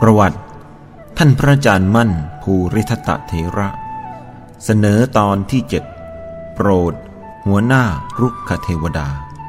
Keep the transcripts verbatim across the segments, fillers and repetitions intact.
ประวัติท่านพระอาจารย์มั่นภูริทัตเถระเสนอตอนที่เจ็ดโปรดหัวหน้ารุกขเทวดา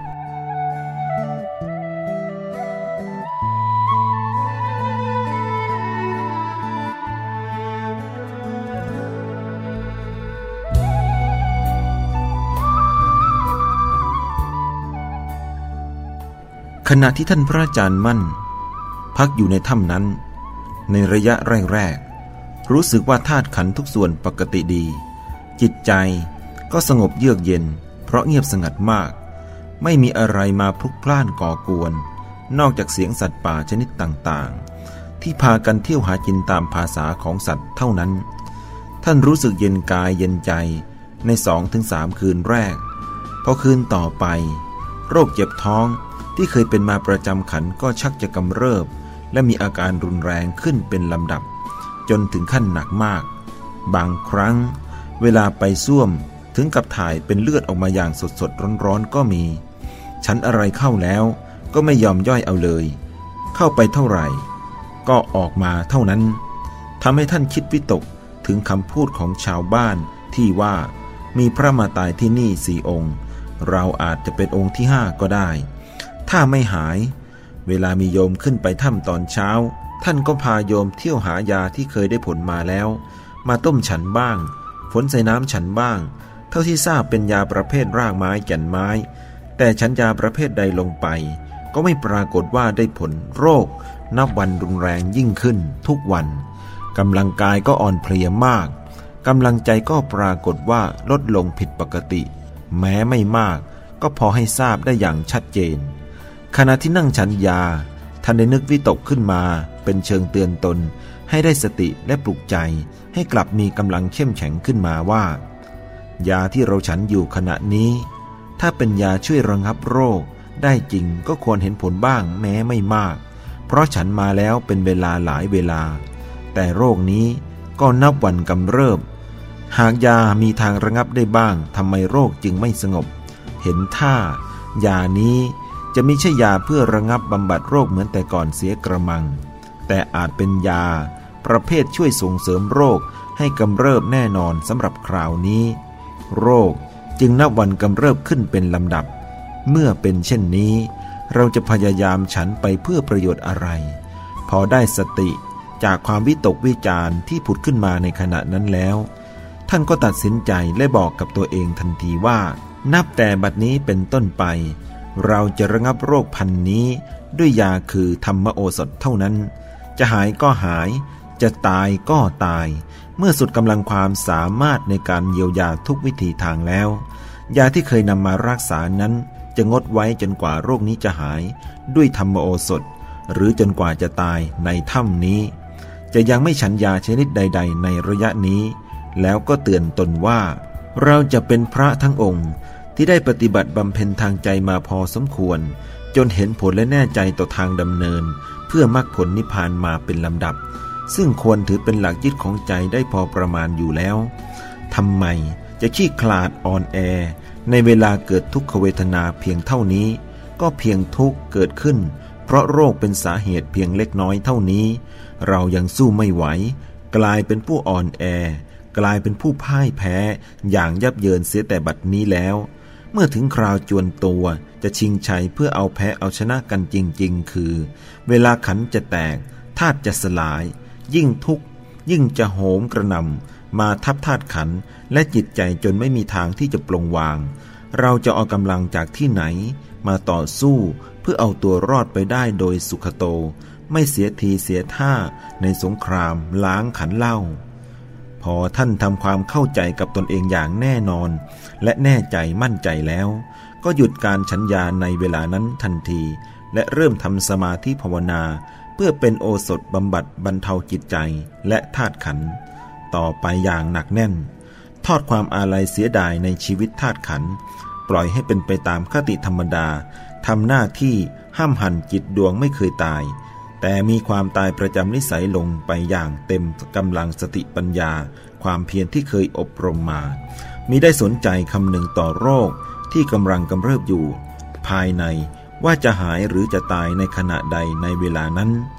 ขณะที่ท่านพระอาจารย์มั่นพักอยู่ในถ้ำนั้นในระยะแรกๆรู้สึกว่าธาตุขันธ์ทุกส่วนปกติดีจิตใจก็สงบเยือกเย็นเพราะเงียบสงัดมากไม่มีอะไรมาพลุกพล่านก่อกวนนอกจากเสียงสัตว์ป่าชนิดต่างๆที่พากันเที่ยวหากินตามภาษาของสัตว์เท่านั้นท่านรู้สึกเย็นกายเย็นใจในสองถึงสามคืนแรกพอคืนต่อไปโรคเจ็บท้องที่เคยเป็นมาประจำขันก็ชักจะกำเริบและมีอาการรุนแรงขึ้นเป็นลำดับจนถึงขั้นหนักมากบางครั้งเวลาไปส้วมถึงกับถ่ายเป็นเลือดออกมาอย่างสดๆร้อนๆก็มีฉันอะไรเข้าแล้วก็ไม่ยอมย่อยเอาเลยเข้าไปเท่าไหร่ก็ออกมาเท่านั้นทำให้ท่านคิดวิตกถึงคำพูดของชาวบ้านที่ว่ามีพระมาตายที่นี่สี่องค์เราอาจจะเป็นองค์ที่ห้าก็ได้ถ้าไม่หายเวลามีโยมขึ้นไปถ้ำตอนเช้าท่านก็พาโยมเที่ยวหายาที่เคยได้ผลมาแล้วมาต้มฉันบ้างฝนใส่น้ำฉันบ้างเท่าที่ทราบเป็นยาประเภทรากไม้แก่นไม้แต่ฉันยาประเภทใดลงไปก็ไม่ปรากฏว่าได้ผลโรคนับวันรุนแรงยิ่งขึ้นทุกวันกำลังกายก็อ่อนเพลียมากกำลังใจก็ปรากฏว่าลดลงผิดปกติแม้ไม่มากก็พอให้ทราบได้อย่างชัดเจนขณะที่นั่งฉันยาท่านได้นึกวิตกขึ้นมาเป็นเชิงเตือนตนให้ได้สติและปลุกใจให้กลับมีกำลังเข้มแข็งขึ้นมาว่ายาที่เราฉันอยู่ขณะนี้ถ้าเป็นยาช่วยระงับโรคได้จริงก็ควรเห็นผลบ้างแม้ไม่มากเพราะฉันมาแล้วเป็นเวลาหลายเวลาแต่โรคนี้ก็นับวันกำเริบหากยามีทางระงับได้บ้างทำไมโรคจึงไม่สงบเห็นท่ายานี้จะไม่ใช่ยาเพื่อระงับบำบัดโรคเหมือนแต่ก่อนเสียกระมังแต่อาจเป็นยาประเภทช่วยส่งเสริมโรคให้กำเริบแน่นอนสำหรับคราวนี้โรคจึงนับวันกำเริบขึ้นเป็นลำดับเมื่อเป็นเช่นนี้เราจะพยายามฉันไปเพื่อประโยชน์อะไรพอได้สติจากความวิตกวิจารณ์ที่ผุดขึ้นมาในขณะนั้นแล้วท่านก็ตัดสินใจและบอกกับตัวเองทันทีว่านับแต่บัดนี้เป็นต้นไปเราจะระงับโรคพันนี้ด้วยยาคือธรรมโอสถเท่านั้นจะหายก็หายจะตายก็ตายเมื่อสุดกำลังความสามารถในการเยียวยาทุกวิธีทางแล้วยาที่เคยนำมารักษานั้นจะงดไว้จนกว่าโรคนี้จะหายด้วยธรรมโอสถหรือจนกว่าจะตายในถ้ำนี้จะยังไม่ฉันยาชนิดใดๆในระยะนี้แล้วก็เตือนตนว่าเราจะเป็นพระทั้งองค์ที่ได้ปฏิบัติบำเพ็ญทางใจมาพอสมควรจนเห็นผลและแน่ใจต่อทางดำเนินเพื่อมรรคผลนิพพานมาเป็นลำดับซึ่งควรถือเป็นหลักยึดของใจได้พอประมาณอยู่แล้วทำไมจะขี้คลาดอ่อนแอในเวลาเกิดทุกขเวทนาเพียงเท่านี้ก็เพียงทุกข์เกิดขึ้นเพราะโรคเป็นสาเหตุเพียงเล็กน้อยเท่านี้เรายังสู้ไม่ไหวกลายเป็นผู้อ่อนแอกลายเป็นผู้พ่ายแพ้อย่างยับเยินเสียแต่บัดนี้แล้วเมื่อถึงคราวจวนตัวจะชิงชัยเพื่อเอาแพ้เอาชนะกันจริงๆคือเวลาขันจะแตกธาตุจะสลายยิ่งทุกข์ยิ่งจะโหมกระหน่ำมาทับธาตุขันและจิตใจจนไม่มีทางที่จะปลงวางเราจะเอากำลังจากที่ไหนมาต่อสู้เพื่อเอาตัวรอดไปได้โดยสุขโตไม่เสียทีเสียท่าในสงครามล้างขันเล่าพอท่านทำความเข้าใจกับตนเองอย่างแน่นอนและแน่ใจมั่นใจแล้วก็หยุดการฉันยาในเวลานั้นทันทีและเริ่มทำสมาธิภาวนาเพื่อเป็นโอสถบำบัดบรรเทาจิตใจและธาตุขันธ์ต่อไปอย่างหนักแน่นทอดความอาลัยเสียดายในชีวิตธาตุขันธ์ปล่อยให้เป็นไปตามคติธรรมดาทำหน้าที่ห้ามหันจิตดวงไม่เคยตายแต่มีความตายประจำนิสัยลงไปอย่างเต็มกำลังสติปัญญาความเพียรที่เคยอบรมมามิได้สนใจคำนึงต่อโรคที่กำลังกำเริบอยู่ภายในว่าจะหายหรือจะตายในขณะใดในเวลานั้น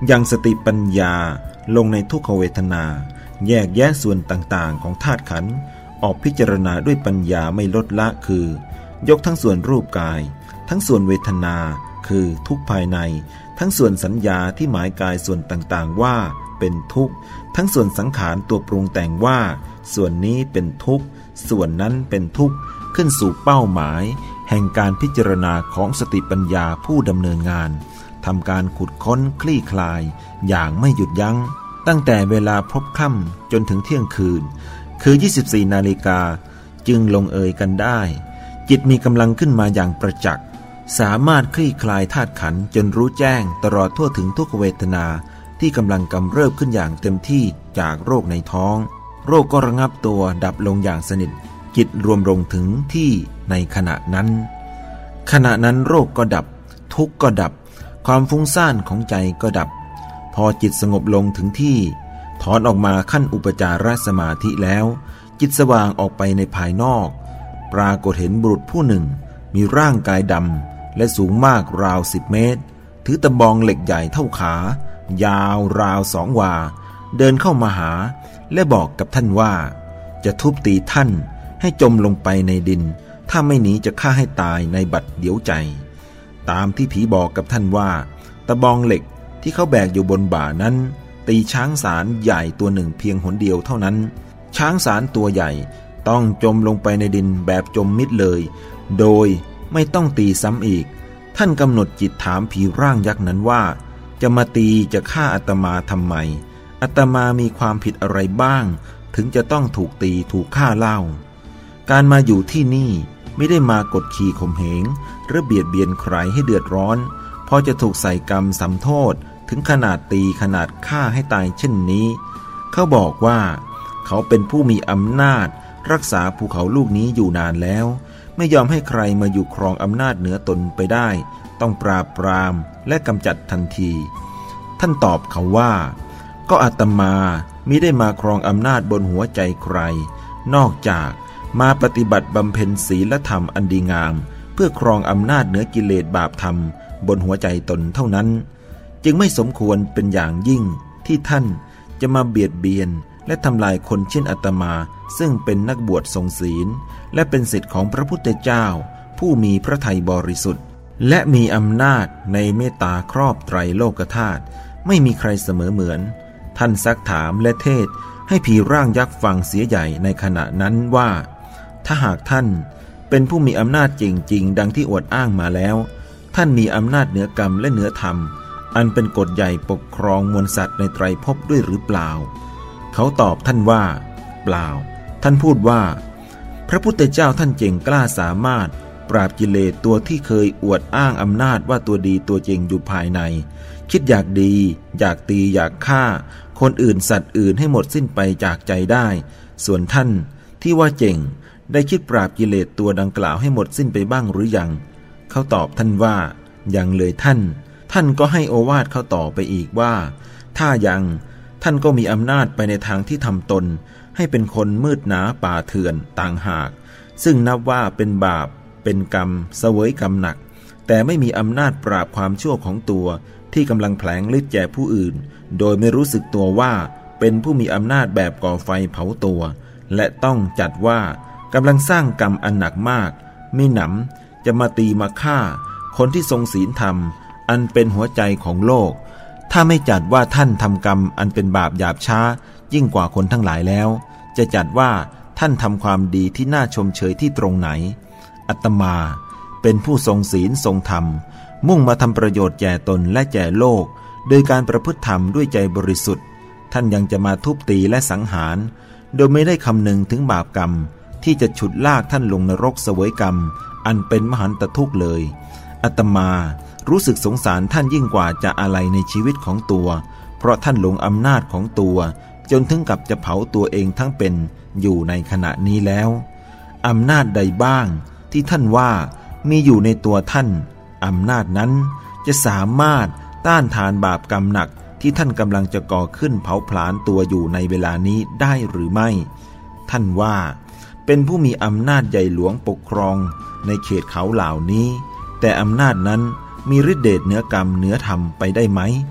ยังสติปัญญาลงในทุกขเวทนาแยกแยะส่วนต่างๆของธาตุขันธ์ออกพิจารณาด้วยปัญญาไม่ลดละคือยกทั้งส่วนรูปกายทั้งส่วนเวทนาคือทุกข์ภายในทั้งส่วนสัญญาที่หมายกายส่วนต่างๆว่าเป็นทุกข์ทั้งส่วนสังขารตัวปรุงแต่งว่าส่วนนี้เป็นทุกข์ส่วนนั้นเป็นทุกข์ขึ้นสู่เป้าหมายแห่งการพิจารณาของสติปัญญาผู้ดำเนินงานทำการขุดค้นคลี่คลายอย่างไม่หยุดยั้งตั้งแต่เวลาพบค่ำจนถึงเที่ยงคืนคือยี่สิบสี่นาฬิกาจึงลงเอยกันได้จิตมีกำลังขึ้นมาอย่างประจักษ์สามารถคลี่คลายธาตุขันธ์จนรู้แจ้งตลอดทั่วถึงทุกขเวทนาที่กำลังกำเริบขึ้นอย่างเต็มที่จากโรคในท้องโรคก็ระงับตัวดับลงอย่างสนิทจิตรวมลงถึงที่ในขณะนั้นขณะนั้นโรคก็ดับทุกข์ก็ดับความฟุ้งซ่านของใจก็ดับพอจิตสงบลงถึงที่ถอนออกมาขั้นอุปจารสมาธิแล้วจิตสว่างออกไปในภายนอกปรากฏเห็นบุรุษผู้หนึ่งมีร่างกายดำและสูงมากราวสิบเมตรถือตะบองเหล็กใหญ่เท่าขายาวราวสองวาเดินเข้ามาหาและบอกกับท่านว่าจะทุบตีท่านให้จมลงไปในดินถ้าไม่หนีจะฆ่าให้ตายในบัดเดี๋ยวใจตามที่ผีบอกกับท่านว่าตะบองเหล็กที่เขาแบกอยู่บนบ่านั้นตีช้างสารใหญ่ตัวหนึ่งเพียงหนเดียวเท่านั้นช้างสารตัวใหญ่ต้องจมลงไปในดินแบบจมมิดเลยโดยไม่ต้องตีซ้ำอีกท่านกำหนดจิตถามผีร่างยักษ์นั้นว่าจะมาตีจะฆ่าอาตมาทำไมอาตมามีความผิดอะไรบ้างถึงจะต้องถูกตีถูกฆ่าเล่าการมาอยู่ที่นี่ไม่ได้มากดขี่ข่มเหงหรือเบียดเบียนใครให้เดือดร้อนพอจะถูกใส่กรรมสำโทษถึงขนาดตีขนาดฆ่าให้ตายเช่นนี้เขาบอกว่าเขาเป็นผู้มีอำนาจรักษาภูเขาลูกนี้อยู่นานแล้วไม่ยอมให้ใครมาอยู่ครองอำนาจเหนือตนไปได้ต้องปราบปรามและกำจัดทันทีท่านตอบเขาว่าก็อาตมามิได้มาครองอำนาจบนหัวใจใครนอกจากมาปฏิบัติบำเพ็ญศีลธรรมอันดีงามเพื่อครองอำนาจเหนือกิเลสบาปธรรมบนหัวใจตนเท่านั้นจึงไม่สมควรเป็นอย่างยิ่งที่ท่านจะมาเบียดเบียนและทำลายคนเช่นอาตมาซึ่งเป็นนักบวชทรงศีลและเป็นศิษย์ของพระพุทธเจ้าผู้มีพระทัยบริสุทธิ์และมีอำนาจในเมตตาครอบไตรโลกธาตุไม่มีใครเสมอเหมือนท่านซักถามและเทศให้ผีร่างยักษ์ฟังเสียใหญ่ในขณะนั้นว่าถ้าหากท่านเป็นผู้มีอำนาจจริงๆดังที่อวดอ้างมาแล้วท่านมีอำนาจเหนือกรรมและเหนือธรรมอันเป็นกฎใหญ่ปกครองมวลสัตว์ในไตรภพด้วยหรือเปล่าเขาตอบท่านว่าเปล่าท่านพูดว่าพระพุทธเจ้าท่านเจ๋งกล้าสามารถปราบกิเลสตัวที่เคยอวดอ้างอำนาจว่าตัวดีตัวจริงอยู่ภายในคิดอยากดีอยากตีอยากฆ่าคนอื่นสัตว์อื่นให้หมดสิ้นไปจากใจได้ส่วนท่านที่ว่าเจ๋งได้คิดปราบกิเลสตัวดังกล่าวให้หมดสิ้นไปบ้างหรือยังเขาตอบท่านว่ายังเลยท่านท่านก็ให้โอวาทเขาต่อไปอีกว่าถ้ายังท่านก็มีอำนาจไปในทางที่ทำตนให้เป็นคนมืดหนาป่าเถื่อนต่างหากซึ่งนับว่าเป็นบาปเป็นกรรมเสวยกรรมหนักแต่ไม่มีอำนาจปราบความชั่วของตัวที่กำลังแผลงฤทธิ์แก่ผู้อื่นโดยไม่รู้สึกตัวว่าเป็นผู้มีอำนาจแบบก่อไฟเผาตัวและต้องจัดว่ากำลังสร้างกรรมอันหนักมากมิหนำจะมาตีมาฆ่าคนที่ทรงศีลธรรมอันเป็นหัวใจของโลกถ้าไม่จัดว่าท่านทำกรรมอันเป็นบาปหยาบช้ายิ่งกว่าคนทั้งหลายแล้วจะจัดว่าท่านทำความดีที่น่าชมเชยที่ตรงไหนอาตมาเป็นผู้ทรงศีลทรงธรรมมุ่งมาทำประโยชน์แก่ตนและแก่โลกโดยการประพฤติธรรมด้วยใจบริสุทธิ์ท่านยังจะมาทุบตีและสังหารโดยไม่ได้คำนึงถึงบาปกรรมที่จะฉุดลากท่านลงนรกเสวยกรรมอันเป็นมหันตทุกข์เลยอาตมารู้สึกสงสารท่านยิ่งกว่าจะอะไรในชีวิตของตัวเพราะท่านหลงอำนาจของตัวจนถึงกับจะเผาตัวเองทั้งเป็นอยู่ในขณะนี้แล้วอำนาจใดบ้างที่ท่านว่ามีอยู่ในตัวท่านอำนาจนั้นจะสามารถต้านทานบาปกรรมหนักที่ท่านกำลังจะก่อขึ้นเผาผลาญตัวอยู่ในเวลานี้ได้หรือไม่ท่านว่าเป็นผู้มีอำนาจใหญ่หลวงปกครองในเขตเขาเหล่านี้แต่อำนาจนั้นมีฤทธิ์เดชเหนือกรรมเหนือธรรมไปได้ไหม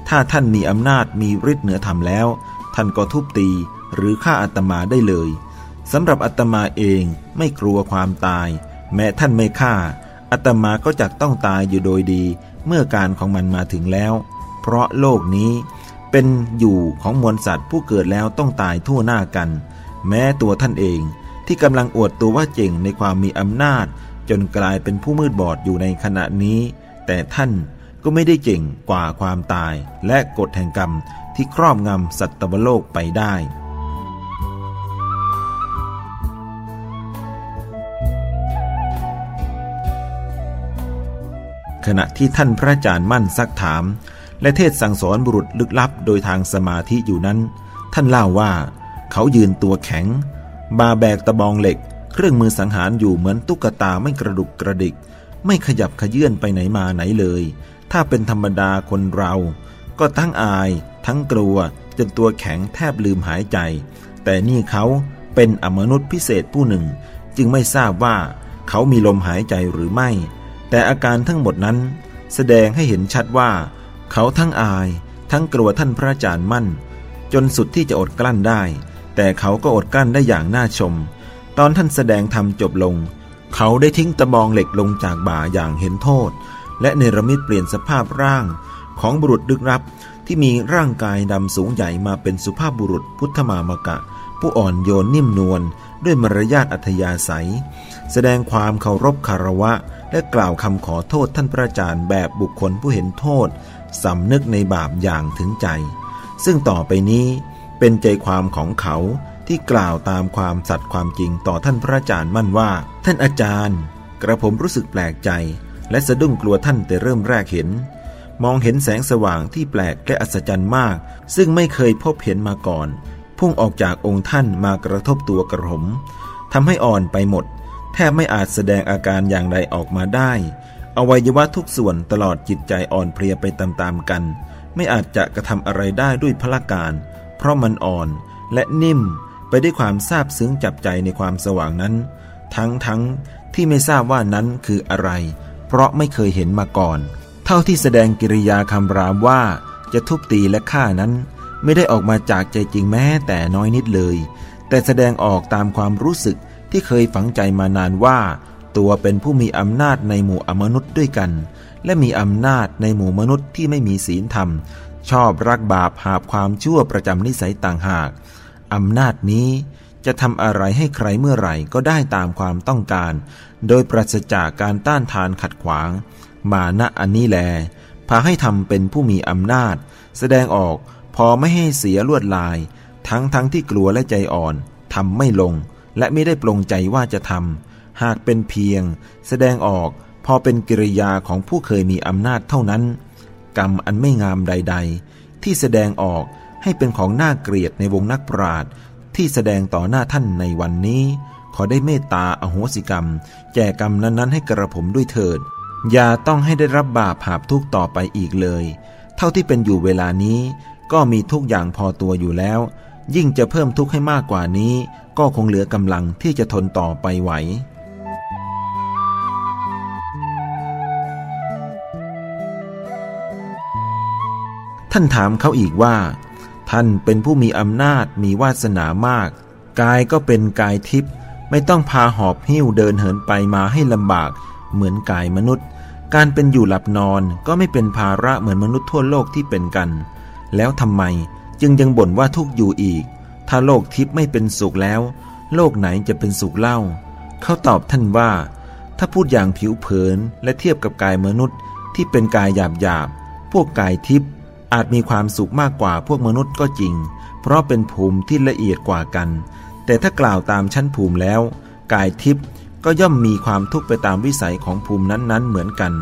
ถ้าท่านมีอำนาจมีฤทธิ์เหนือธรรมแล้วท่านก็ทุบตีหรือฆ่าอาตมาได้เลยสำหรับอาตมาเองไม่กลัวความตายแม้ท่านไม่ฆ่าอาตมาก็จักต้องตายอยู่โดยดีเมื่อการของมันมาถึงแล้วเพราะโลกนี้เป็นอยู่ของมวลสัตว์ผู้เกิดแล้วต้องตายทั่วหน้ากันแม้ตัวท่านเองที่กำลังอวดตัวว่าเจ๋งในความมีอำนาจจนกลายเป็นผู้มืดบอดอยู่ในขณะนี้แต่ท่านก็ไม่ได้เจ๋งกว่าความตายและกฎแห่งกรรมที่ครอบงำสัตวโลกไปได้ขณะที่ท่านพระอาจารย์มั่นซักถามและเทศสั่งสอนบุรุษลึกลับโดยทางสมาธิอยู่นั้นท่านเล่าว่าเขายืนตัวแข็งบาแบกตะบองเหล็กเครื่องมือสังหารอยู่เหมือนตุ๊กตาไม่กระดุกกระดิกไม่ขยับขยื่นไปไหนมาไหนเลยถ้าเป็นธรรมดาคนเราก็ทั้งอายทั้งกลัวจนตัวแข็งแทบลืมหายใจแต่นี่เขาเป็นอมนุษย์พิเศษผู้หนึ่งจึงไม่ทราบว่าเขามีลมหายใจหรือไม่แต่อาการทั้งหมดนั้นแสดงให้เห็นชัดว่าเขาทั้งอายทั้งกลัวท่านพระอาจารย์มั่นจนสุดที่จะอดกลั้นได้แต่เขาก็อดกลั้นได้อย่างน่าชมตอนท่านแสดงธรรมจบลงเขาได้ทิ้งตะบองเหล็กลงจากบ่าอย่างเห็นโทษและเนรมิตเปลี่ยนสภาพร่างของบุรุษลึกลับที่มีร่างกายดำสูงใหญ่มาเป็นสุภาพบุรุษพุทธมามกะผู้อ่อนโยนนิ่มนวลด้วยมารยาทอัธยาศัยแสดงความเคารพคารวะและกล่าวคำขอโทษท่านพระอาจารย์แบบบุคคลผู้เห็นโทษสำนึกในบาปอย่างถึงใจซึ่งต่อไปนี้เป็นใจความของเขาที่กล่าวตามความสัตย์ความจริงต่อท่านพระอาจารย์มั่นว่าท่านอาจารย์กระผมรู้สึกแปลกใจและสะดุ้งกลัวท่านแต่เริ่มแรกเห็นมองเห็นแสงสว่างที่แปลกและอัศจรรย์มากซึ่งไม่เคยพบเห็นมาก่อนพุ่งออกจากองค์ท่านมากระทบตัวกระผมทำให้อ่อนไปหมดแทบไม่อาจแสดงอาการอย่างใดออกมาได้อวัยวะทุกส่วนตลอดจิตใจอ่อนเพลียไปตามๆกันไม่อาจจะกระทำอะไรได้ด้วยพละการเพราะมันอ่อนและนิ่มไปด้วยความซาบซึ้งจับใจในความสว่างนั้นทั้งๆที่ไม่ทราบว่านั้นคืออะไรเพราะไม่เคยเห็นมาก่อนเท่าที่แสดงกิริยาคำรามว่าจะทุบตีและฆ่านั้นไม่ได้ออกมาจากใจจริงแม้แต่น้อยนิดเลยแต่แสดงออกตามความรู้สึกที่เคยฝังใจมานานว่าตัวเป็นผู้มีอำนาจในหมู่อมนุษย์ด้วยกันและมีอำนาจในหมู่มนุษย์ที่ไม่มีศีลธรรมชอบรักบาปหาบความชั่วประจำนิสัยต่างหากอำนาจนี้จะทำอะไรให้ใครเมื่อไหร่ก็ได้ตามความต้องการโดยปราศจากการต้านทานขัดขวางมานะอันนี้แลพาให้ทำเป็นผู้มีอำนาจแสดงออกพอไม่ให้เสียลวดลายทั้งทั้งที่กลัวและใจอ่อนทำไม่ลงและไม่ได้ปลงใจว่าจะทำหากเป็นเพียงแสดงออกพอเป็นกิริยาของผู้เคยมีอำนาจเท่านั้นกรรมอันไม่งามใดๆที่แสดงออกให้เป็นของน่าเกลียดในวงนักปราชญ์ที่แสดงต่อหน้าท่านในวันนี้ขอได้เมตตาอโหสิกรรมแก่กรรมนั้นๆให้กระผมด้วยเถิดอย่าต้องให้ได้รับบาปหาบทุกข์ต่อไปอีกเลยเท่าที่เป็นอยู่เวลานี้ก็มีทุกอย่างพอตัวอยู่แล้วยิ่งจะเพิ่มทุกข์ให้มากกว่านี้ก็คงเหลือกำลังที่จะทนต่อไปไหวท่านถามเขาอีกว่าท่านเป็นผู้มีอำนาจมีวาสนามากกายก็เป็นกายทิพย์ไม่ต้องพาหอบหิ้วเดินเหินไปมาให้ลำบากเหมือนกายมนุษย์การเป็นอยู่หลับนอนก็ไม่เป็นภาระเหมือนมนุษย์ทั่วโลกที่เป็นกันแล้วทำไมจึงยังบ่นว่าทุกข์อยู่อีกถ้าโลกทิพย์ไม่เป็นสุขแล้วโลกไหนจะเป็นสุขเล่าเขาตอบท่านว่าถ้าพูดอย่างผิวเผินและเทียบกับกายมนุษย์ที่เป็นกายหยาบหยาบพวกกายทิพย์อาจมีความสุขมากกว่าพวกมนุษย์ก็จริงเพราะเป็นภูมิที่ละเอียดกว่ากันแต่ถ้ากล่าวตามชั้นภูมิแล้วกายทิพย์ก็ย่อมมีความทุกข์ไปตามวิสัยของภูมินั้นๆเหมือนกัน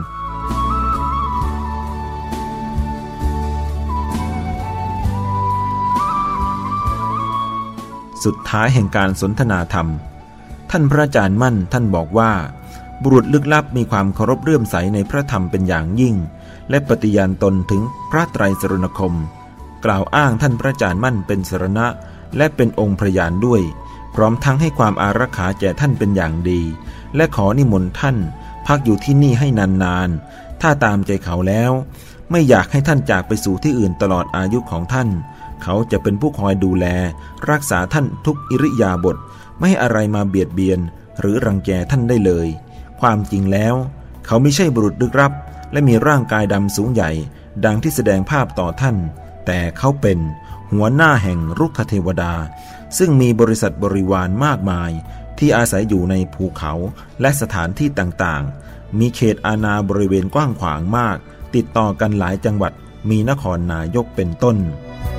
สุดท้ายแห่งการสนทนาธรรมท่านพระอาจารย์มั่นท่านบอกว่าบุรุษลึกลับมีความเคารพเลื่อมใสในพระธรรมเป็นอย่างยิ่งและปฏิญาณตนถึงพระไตรสรณคมกล่าวอ้างท่านพระอาจารย์มั่นเป็นสรณะและเป็นองค์พยานด้วยพร้อมทั้งให้ความอารักขาแก่ท่านเป็นอย่างดีและขอนิมนต์ท่านพักอยู่ที่นี่ให้นานๆถ้าตามใจเขาแล้วไม่อยากให้ท่านจากไปสู่ที่อื่นตลอดอายุของท่านเขาจะเป็นผู้คอยดูแลรักษาท่านทุกอิริยาบถไม่ให้อะไรมาเบียดเบียนหรือรังแกท่านได้เลยความจริงแล้วเขาไม่ใช่บุรุษลึกลับและมีร่างกายดำสูงใหญ่ดังที่แสดงภาพต่อท่านแต่เขาเป็นหัวหน้าแห่งรุกขเทวดาซึ่งมีบริษัทบริวารมากมายที่อาศัยอยู่ในภูเขาและสถานที่ต่างๆมีเขตอาณาบริเวณกว้างขวางมากติดต่อกันหลายจังหวัดมีนครนายกเป็นต้น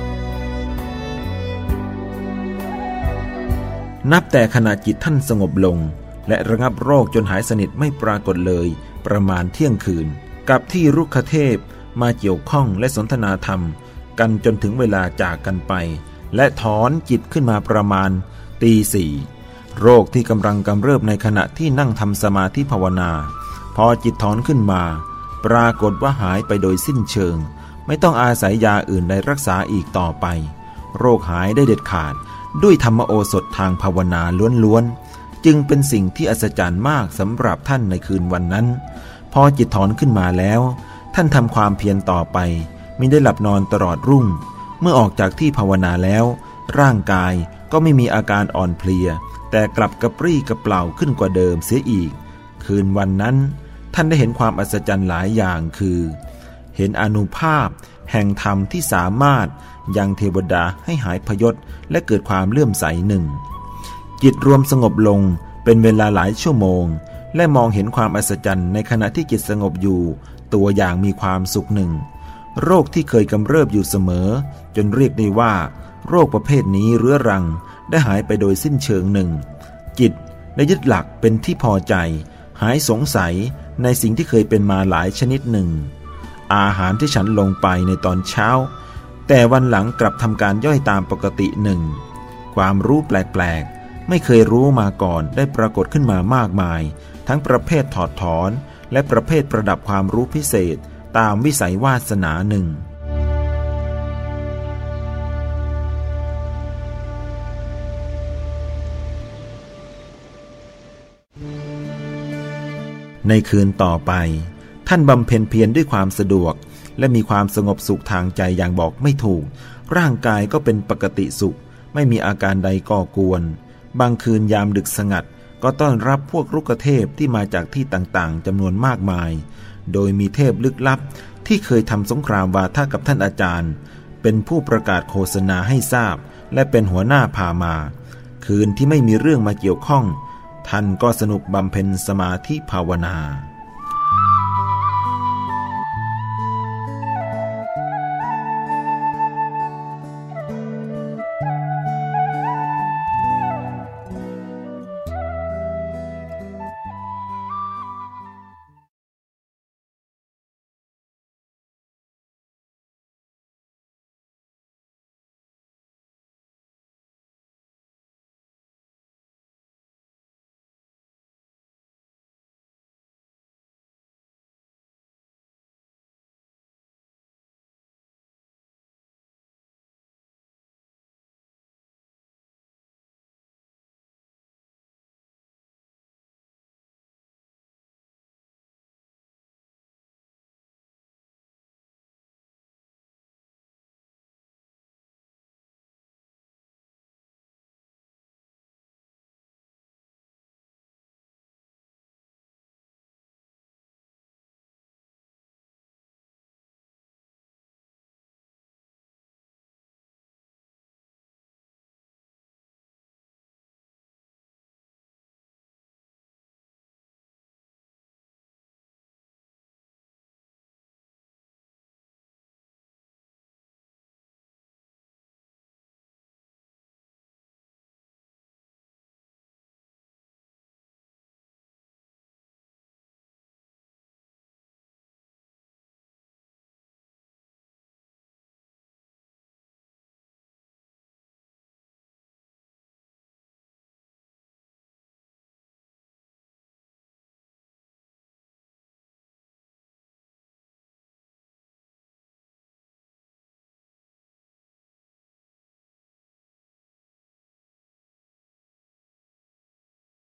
นับแต่ขณะจิตท่านสงบลงและระงับโรคจนหายสนิทไม่ปรากฏเลยประมาณเที่ยงคืนกับที่รุกขเทพมาเกี่ยวข้องและสนทนาธรรมกันจนถึงเวลาจากกันไปและถอนจิตขึ้นมาประมาณตีสี่โรคที่กำลังกำเริบในขณะที่นั่งทำสมาธิภาวนาพอจิตถอนขึ้นมาปรากฏว่าหายไปโดยสิ้นเชิงไม่ต้องอาศัยยาอื่นใดรักษาอีกต่อไปโรคหายได้เด็ดขาดด้วยธรรมโอสถทางภาวนาล้วนๆจึงเป็นสิ่งที่อัศจรรย์มากสำหรับท่านในคืนวันนั้นพอจิตถอนขึ้นมาแล้วท่านทำความเพียรต่อไปมิได้หลับนอนตลอดรุ่งเมื่อออกจากที่ภาวนาแล้วร่างกายก็ไม่มีอาการอ่อนเพลียแต่กลับกระปรี้กระเปร่าขึ้นกว่าเดิมเสียอีกคืนวันนั้นท่านได้เห็นความอัศจรรย์หลายอย่างคือเห็นอานุภาพแห่งธรรมที่สามารถยังเทวดาให้หายพยศและเกิดความเลื่อมใสหนึ่งจิตรวมสงบลงเป็นเวลาหลายชั่วโมงและมองเห็นความอัศจรรย์ในขณะที่จิตสงบอยู่ตัวอย่างมีความสุขหนึ่งโรคที่เคยกำเริบอยู่เสมอจนเรียกได้ว่าโรคประเภทนี้เรื้อรังได้หายไปโดยสิ้นเชิงหนึ่งจิตได้ยึดหลักเป็นที่พอใจหายสงสัยในสิ่งที่เคยเป็นมาหลายชนิดหนึ่งอาหารที่ฉันลงไปในตอนเช้าแต่วันหลังกลับทำการย่อยตามปกติหนึ่งความรู้แปลกๆไม่เคยรู้มาก่อนได้ปรากฏขึ้นมามากมายทั้งประเภทถอดถอนและประเภทประดับความรู้พิเศษตามวิสัยวาสนาหนึ่งในคืนต่อไปท่านบำเพ็ญเพียรด้วยความสะดวกและมีความสงบสุขทางใจอย่างบอกไม่ถูกร่างกายก็เป็นปกติสุขไม่มีอาการใดก่อกวนบางคืนยามดึกสงัดก็ต้อนรับพวกรุกเทพที่มาจากที่ต่างๆจำนวนมากมายโดยมีเทพลึกลับที่เคยทำสงครามวาทะกับท่านอาจารย์เป็นผู้ประกาศโฆษณาให้ทราบและเป็นหัวหน้าพามาคืนที่ไม่มีเรื่องมาเกี่ยวข้องท่านก็สนุกบำเพ็ญสมาธิภาวนา